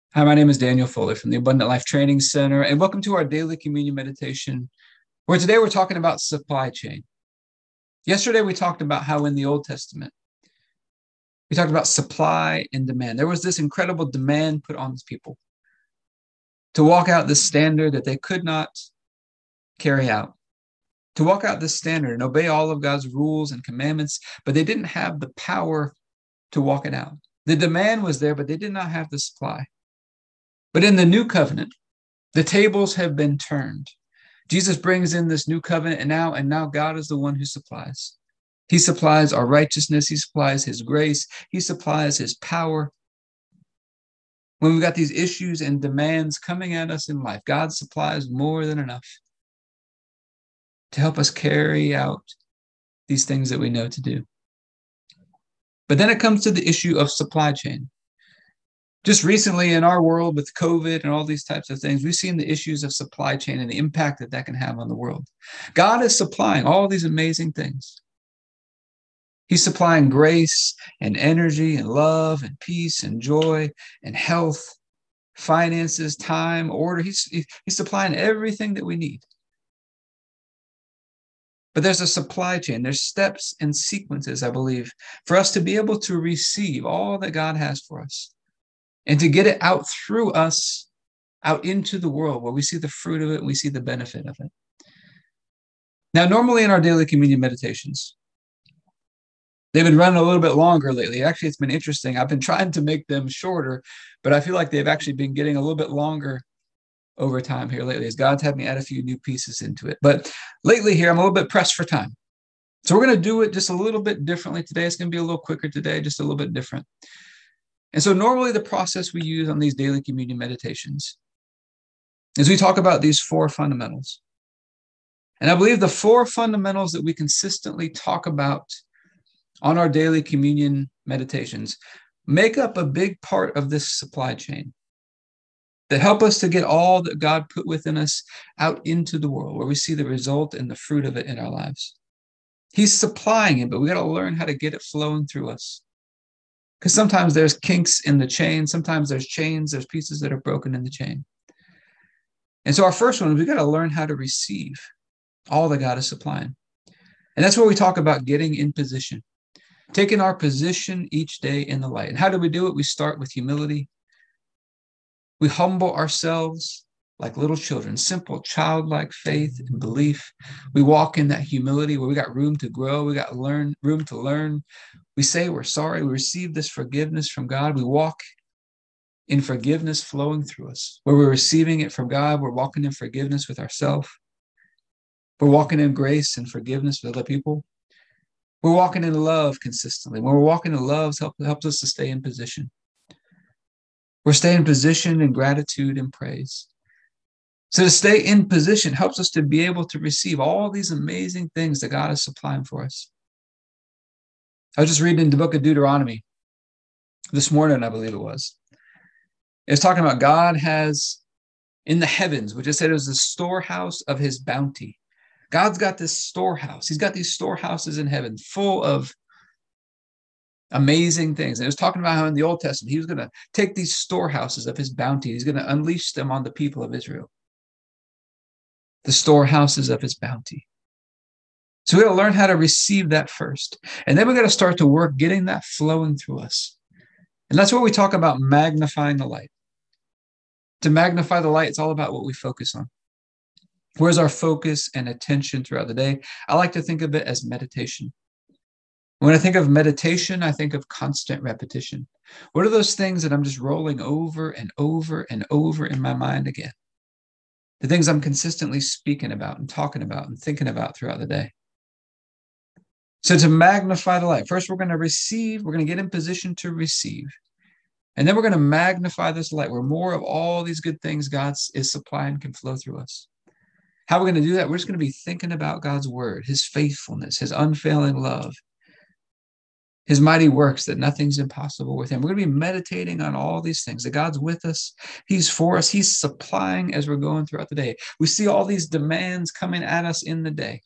Hi, my name is Daniel Fuller from the Abundant Life Training Center, and welcome to our daily communion meditation, where today we're talking about supply chain. Yesterday, we talked about how in the Old Testament, we talked about supply and demand. There was this incredible demand put on these people to walk out this standard that they could not carry out, to walk out this standard and obey all of God's rules and commandments, but they didn't have the power to walk it out. The demand was there, but they did not have the supply. But in the new covenant, the tables have been turned. Jesus brings in this new covenant, and now God is the one who supplies. He supplies our righteousness. He supplies his grace. He supplies his power. When we've got these issues and demands coming at us in life, God supplies more than enough to help us carry out these things that we know to do. But then it comes to the issue of supply chain. Just recently in our world with COVID and all these types of things, we've seen the issues of supply chain and the impact that can have on the world. God is supplying all these amazing things. He's supplying grace and energy and love and peace and joy and health, finances, time, order. He's supplying everything that we need. But there's a supply chain. There's steps and sequences, I believe, for us to be able to receive all that God has for us, and to get it out through us, out into the world where we see the fruit of it, we see the benefit of it. Now, normally in our daily communion meditations, they've been running a little bit longer lately. Actually, it's been interesting. I've been trying to make them shorter, but I feel like they've actually been getting a little bit longer over time here lately as God's had me add a few new pieces into it. But lately here, I'm a little bit pressed for time. So we're going to do it just a little bit differently today. It's going to be a little quicker today, just a little bit different. And so normally the process we use on these daily communion meditations is we talk about these four fundamentals. And I believe the four fundamentals that we consistently talk about on our daily communion meditations make up a big part of this supply chain that help us to get all that God put within us out into the world where we see the result and the fruit of it in our lives. He's supplying it, but we got to learn how to get it flowing through us. Because sometimes there's kinks in the chain. Sometimes there's chains. There's pieces that are broken in the chain. And so our first one is we got to learn how to receive all that God is supplying. And that's where we talk about getting in position, taking our position each day in the light. And how do we do it? We start with humility. We humble ourselves like little children, simple, childlike faith and belief. We walk in that humility where we got room to grow. We got room to learn. We say we're sorry. We receive this forgiveness from God. We walk in forgiveness flowing through us. Where we're receiving it from God, we're walking in forgiveness with ourselves. We're walking in grace and forgiveness with other people. We're walking in love consistently. When we're walking in love, helps us to stay in position. We're staying in position in gratitude and praise. So to stay in position helps us to be able to receive all these amazing things that God is supplying for us. I was just reading in the book of Deuteronomy this morning, I believe it was. It's talking about God has in the heavens, which it said is the storehouse of his bounty. God's got this storehouse. He's got these storehouses in heaven full of amazing things. And it was talking about how in the Old Testament, he was going to take these storehouses of his bounty. He's going to unleash them on the people of Israel. The storehouses of his bounty. So we got to learn how to receive that first. And then we got to start to work getting that flowing through us. And that's what we talk about magnifying the light. To magnify the light, it's all about what we focus on. Where's our focus and attention throughout the day? I like to think of it as meditation. When I think of meditation, I think of constant repetition. What are those things that I'm just rolling over and over and over in my mind again? The things I'm consistently speaking about and talking about and thinking about throughout the day. So to magnify the light, first we're going to receive, we're going to get in position to receive. And then we're going to magnify this light where more of all these good things God is supplying can flow through us. How are we going to do that? We're just going to be thinking about God's word, his faithfulness, his unfailing love, his mighty works, that nothing's impossible with him. We're going to be meditating on all these things, that God's with us. He's for us. He's supplying as we're going throughout the day. We see all these demands coming at us in the day.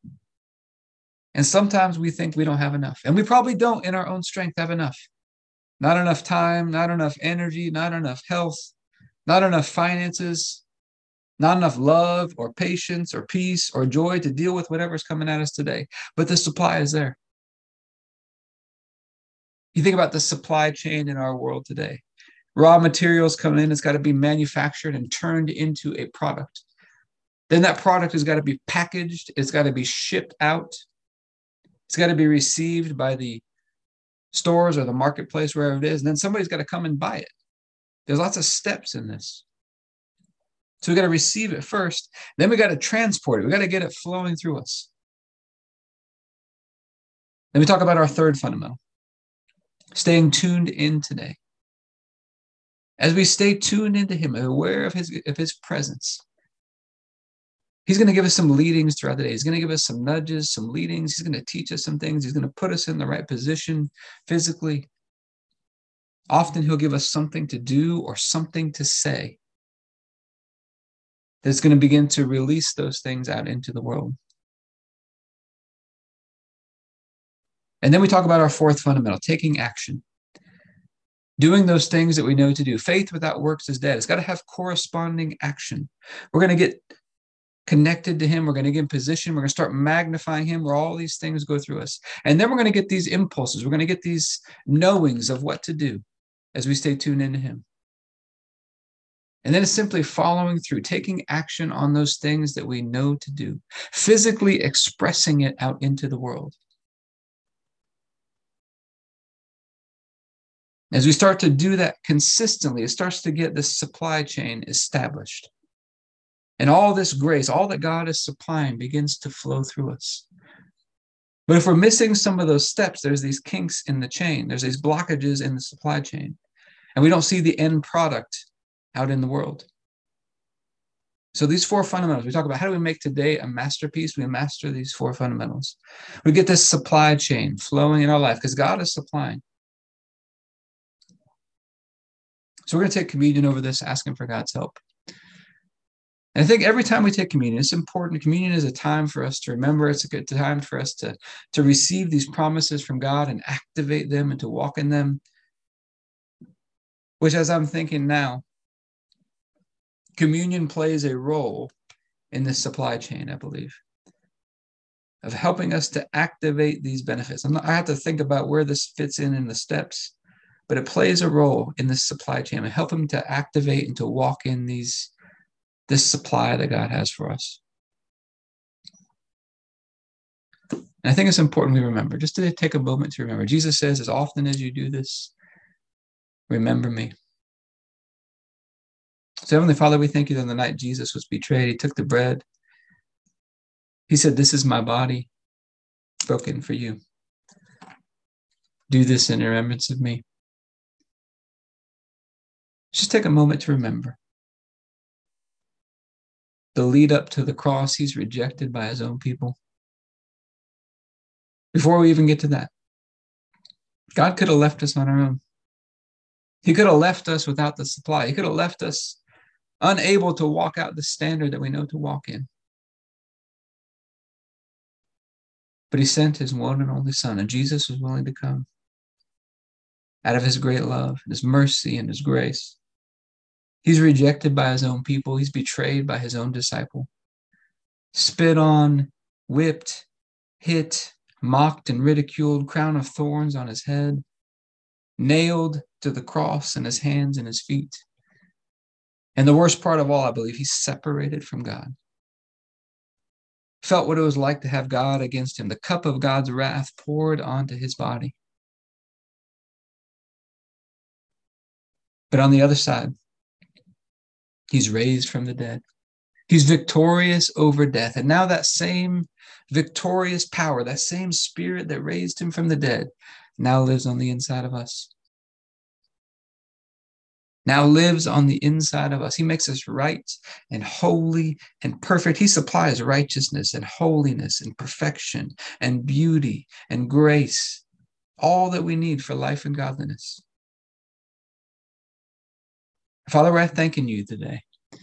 And sometimes we think we don't have enough. And we probably don't in our own strength have enough. not enough time, not enough energy, not enough health, not enough finances, not enough love or patience or peace or joy to deal with whatever's coming at us today. But the supply is there. You think about the supply chain in our world today. Raw materials coming in, it's got to be manufactured and turned into a product. Then that product has got to be packaged, it's got to be shipped out, it's got to be received by the stores or the marketplace, wherever it is, and then somebody's got to come and buy it. There's lots of steps in this. So we got to receive it first, then we got to transport it, we got to get it flowing through us. Then we talk about our third fundamental, staying tuned in today. As we stay tuned into him, aware of his presence, he's going to give us some leadings throughout the day. He's going to give us some nudges, some leadings. He's going to teach us some things. He's going to put us in the right position physically. Often he'll give us something to do or something to say that's going to begin to release those things out into the world. And then we talk about our fourth fundamental, taking action. Doing those things that we know to do. Faith without works is dead. It's got to have corresponding action. We're going to get connected to him. We're going to get in position. We're going to start magnifying him where all these things go through us. And then we're going to get these impulses. We're going to get these knowings of what to do as we stay tuned into him. And then it's simply following through, taking action on those things that we know to do, physically expressing it out into the world. As we start to do that consistently, it starts to get this supply chain established. And all this grace, all that God is supplying begins to flow through us. But if we're missing some of those steps, there's these kinks in the chain. There's these blockages in the supply chain. And we don't see the end product out in the world. So these four fundamentals, we talk about how do we make today a masterpiece? We master these four fundamentals. We get this supply chain flowing in our life because God is supplying. So we're going to take communion over this, asking for God's help. And I think every time we take communion, it's important. Communion is a time for us to remember. It's a good time for us to receive these promises from God and activate them and to walk in them. Which, as I'm thinking now, communion plays a role in this supply chain, I believe, of helping us to activate these benefits. I have to think about where this fits in the steps, but it plays a role in this supply chain and help them to activate and to walk in this supply that God has for us. And I think it's important we remember, just to take a moment to remember. Jesus says, as often as you do this, remember me. So Heavenly Father, we thank you that on the night Jesus was betrayed, he took the bread. He said, this is my body broken for you. Do this in remembrance of me. Just take a moment to remember. The lead up to the cross, he's rejected by his own people. Before we even get to that, God could have left us on our own. He could have left us without the supply. He could have left us unable to walk out the standard that we know to walk in. But he sent his one and only Son, and Jesus was willing to come out of his great love, his mercy, and his grace. He's rejected by his own people. He's betrayed by his own disciple. Spit on, whipped, hit, mocked, and ridiculed, crown of thorns on his head, nailed to the cross in his hands and his feet. And the worst part of all, I believe, he's separated from God. Felt what it was like to have God against him, the cup of God's wrath poured onto his body. But on the other side, he's raised from the dead. He's victorious over death. And now that same victorious power, that same spirit that raised him from the dead, now lives on the inside of us. Now lives on the inside of us. He makes us right and holy and perfect. He supplies righteousness and holiness and perfection and beauty and grace, all that we need for life and godliness. Father, we're thanking you today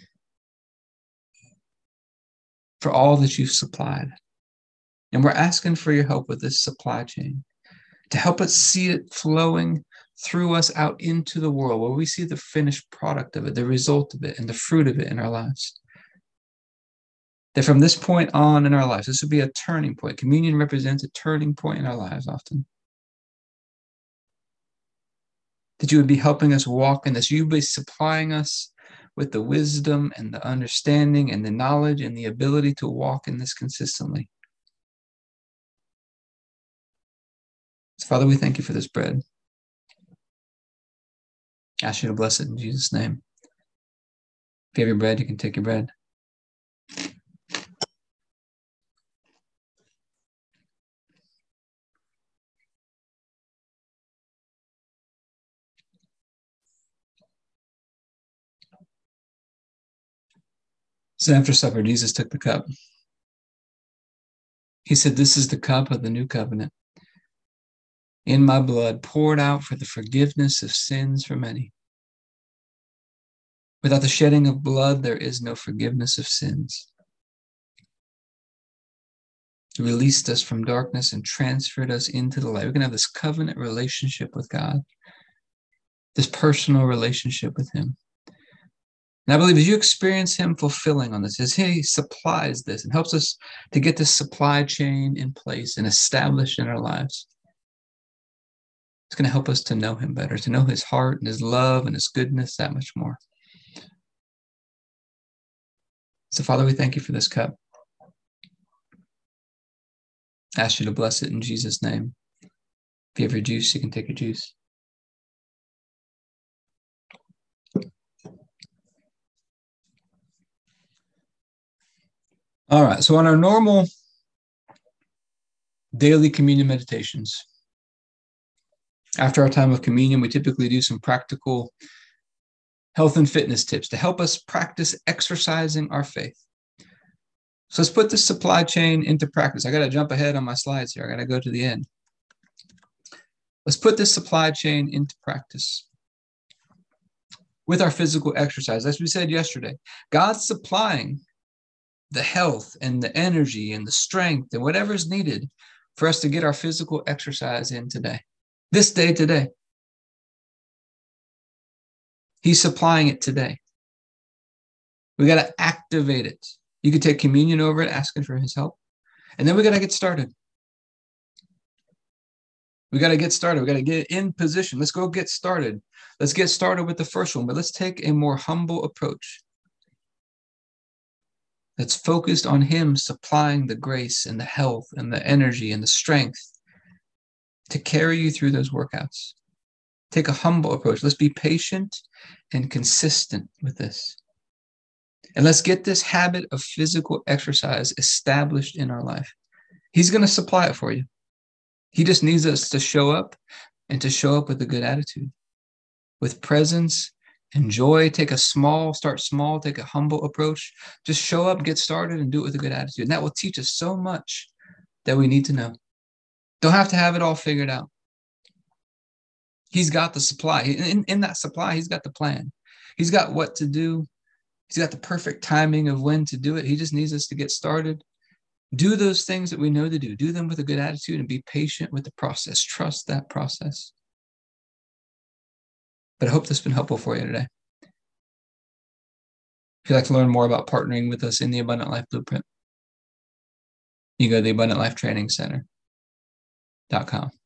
for all that you've supplied. And we're asking for your help with this supply chain, to help us see it flowing through us out into the world, where we see the finished product of it, the result of it, and the fruit of it in our lives. That from this point on in our lives, this would be a turning point. Communion represents a turning point in our lives often. That you would be helping us walk in this. You would be supplying us with the wisdom and the understanding and the knowledge and the ability to walk in this consistently. So, Father, we thank you for this bread. I ask you to bless it in Jesus' name. If you have your bread, you can take your bread. So after supper, Jesus took the cup. He said, "This is the cup of the new covenant in my blood, poured out for the forgiveness of sins for many. Without the shedding of blood, there is no forgiveness of sins." He released us from darkness and transferred us into the light. We're going to have this covenant relationship with God, this personal relationship with him. And I believe as you experience him fulfilling on this, as he supplies this and helps us to get this supply chain in place and established in our lives, it's going to help us to know him better, to know his heart and his love and his goodness that much more. So, Father, we thank you for this cup. I ask you to bless it in Jesus' name. If you have your juice, you can take your juice. All right, so on our normal daily communion meditations, after our time of communion, we typically do some practical health and fitness tips to help us practice exercising our faith. So let's put this supply chain into practice. I got to jump ahead on my slides here. I got to go to the end. Let's put this supply chain into practice with our physical exercise. As we said yesterday, God's supplying the health and the energy and the strength and whatever is needed for us to get our physical exercise in today. This day today. He's supplying it today. We got to activate it. You could take communion over it, asking for his help. And then we got to get started. We got to get started. We got to get in position. Let's go get started. Let's get started with the first one, but let's take a more humble approach that's focused on him supplying the grace and the health and the energy and the strength to carry you through those workouts. Take a humble approach. Let's be patient and consistent with this. And let's get this habit of physical exercise established in our life. He's going to supply it for you. He just needs us to show up and to show up with a good attitude, with presence and joy. Start small, take a humble approach. Just show up, get started, and do it with a good attitude. And that will teach us so much that we need to know. Don't have to have it all figured out. He's got the supply. In that supply, he's got the plan. He's got what to do. He's got the perfect timing of when to do it. He just needs us to get started. Do those things that we know to do. Do them with a good attitude and be patient with the process. Trust that process. But I hope this has been helpful for you today. If you'd like to learn more about partnering with us in the Abundant Life Blueprint, you go to the AbundantLifeTrainingCenter.com.